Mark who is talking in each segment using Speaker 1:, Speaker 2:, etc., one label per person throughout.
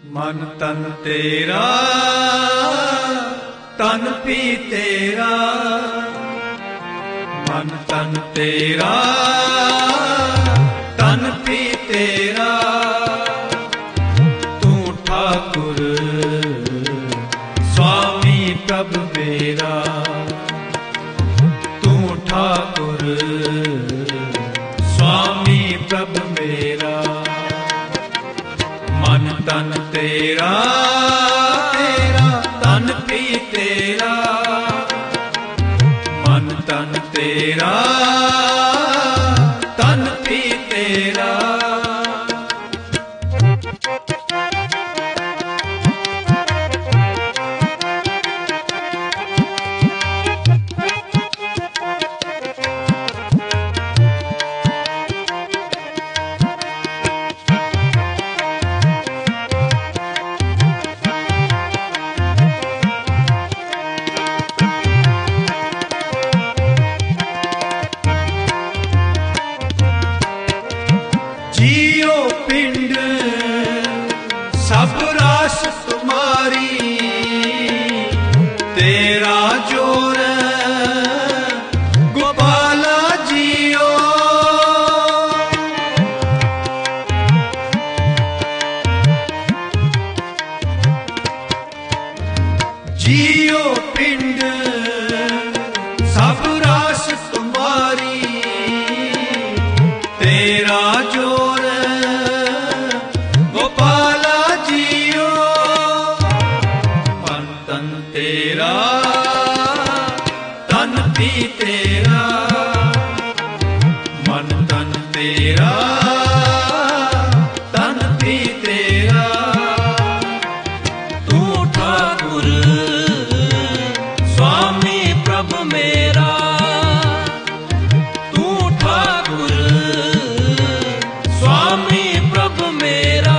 Speaker 1: मन तन तेरा तन भी तेरा, मन तन तेरा तन भी तेरा, तू ठाकुर स्वामी प्रभु मेरा, तू ठाकुर स्वामी प्रभु मेरा। मन तन तेरा तेरा तन भी तेरा, मन तन तेरा तन भी तेरा। जियो पिंड सब रास तुम्हारी, तेरा जोर गोपाला जियो, जियो पिंड सब रास तुम्हारी, तेरा जोर गोपाला जियो। मन तन तेरा तन भी तेरा, मन तन तेरा तन भी तेरा, तू ठाकुर स्वामी प्रभु मेरा, तू ठाकुर स्वामी प्रभु मेरा।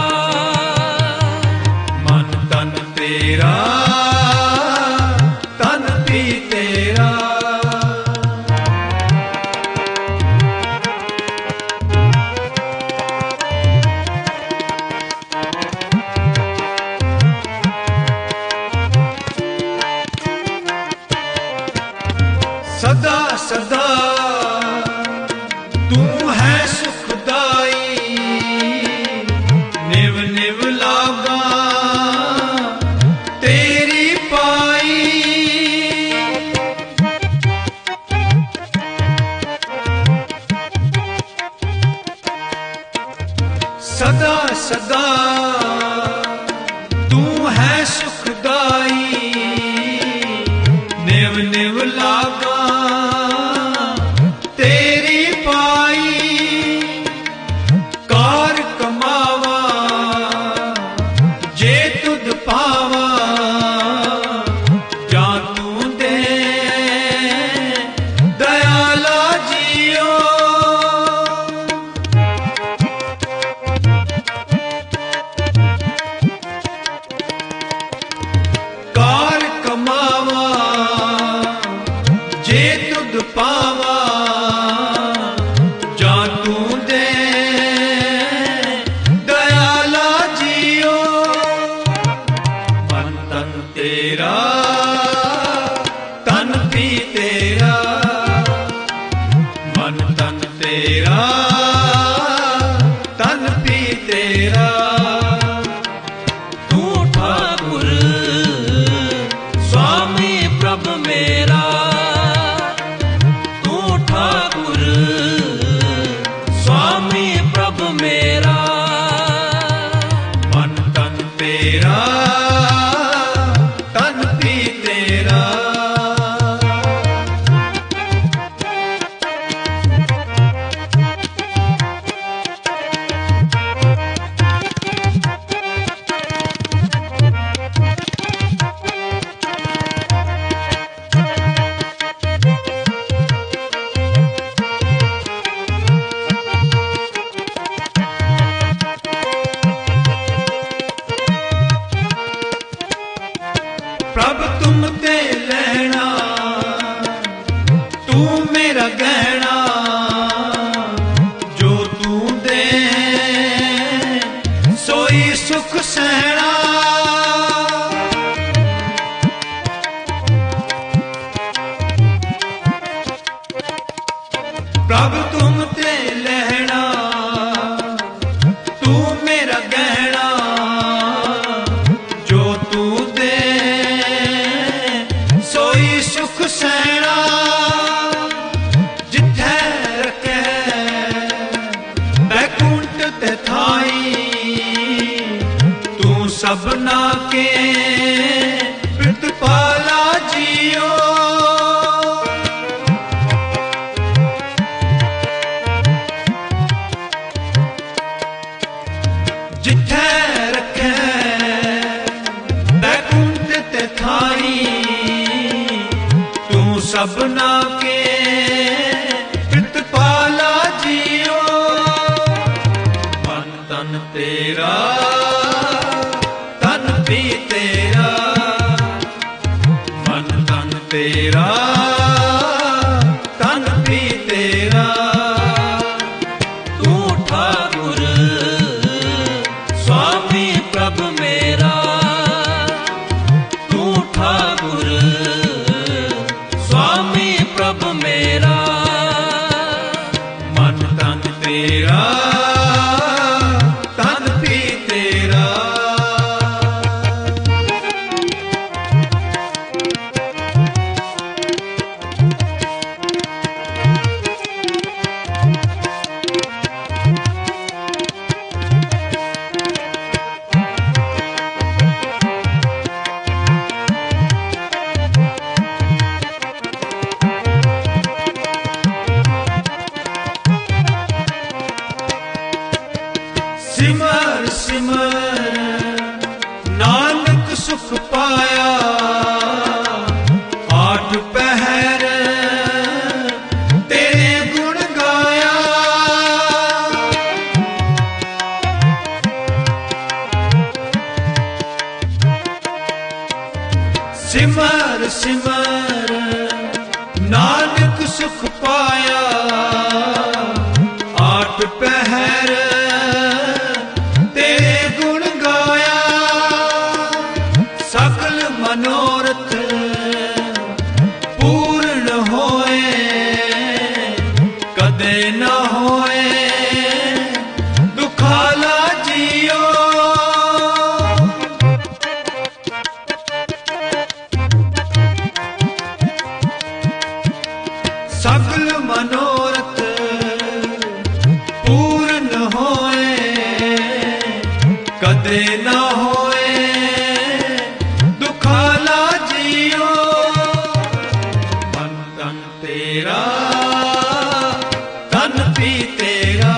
Speaker 1: मन तन तेरा तन भी तेरा। सदा सदा तू है सुखदाई, निव निव लागा तेरी पाई, सदा सदा तू है सुखदाई, निव निव लागा तेरी पाई। कार कमावा जे तुद पावा, जा तू दे दयाला जियो, कार कमावा जे तुद पावा, जा तू दे दयाला जियो। मन तन तेरा तन भी तेरा, मन तन तेरा तन भी तेरा, तू ठाकुर स्वामी प्रभु मेरा, तू ठाकुर स्वामी प्रभु मेरा। मन तन तेरा तन भी तेरा। सबना के प्रतिपाला जियो। जिथे रखे बैकुंठ ते थाई, तू सबना के प्रतिपाला जियो। मन तन तेरा तन भी तेरा, मन तन तेरा तन भी तेरा। तू ठाकुर स्वामी प्रभु मेरा, तू ठाकुर स्वामी प्रभु मेरा। मन तन तेरा तन भी तेरा। सिमर सिमर नानक सुख पाया, आठ पहर तेरे गुण गाया। सिमर सिमर नानक सुख पाया, आठ पहर मनोरथ पूर्ण होए, कदे न होए दुखाला जियो। सकल मनोरथ पूर्ण होए, कदे न होए तेरा तन भी तेरा,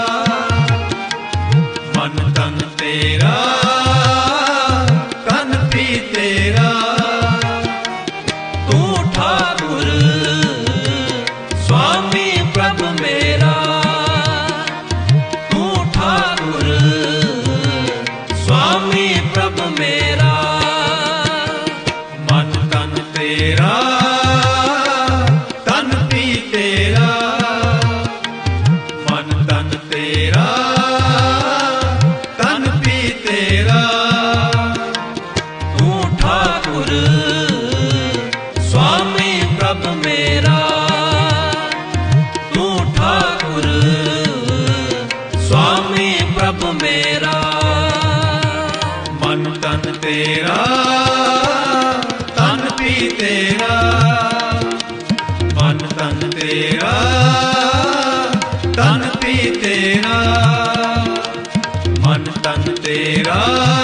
Speaker 1: मन तन तेरा तन भी तेरा। तू ठाकुर स्वामी प्रभु मेरा, तू ठाकुर स्वामी प्रभु मेरा। मन तन तेरा तेरा, मन तन तेरा तन भी तेरा। तू ठाकुर स्वामी प्रभु मेरा, तू ठाकुर स्वामी प्रभु मेरा। मन तन तेरा तन भी तेरा, मन तन तेरा तन भी तेरा, मन तन तेरा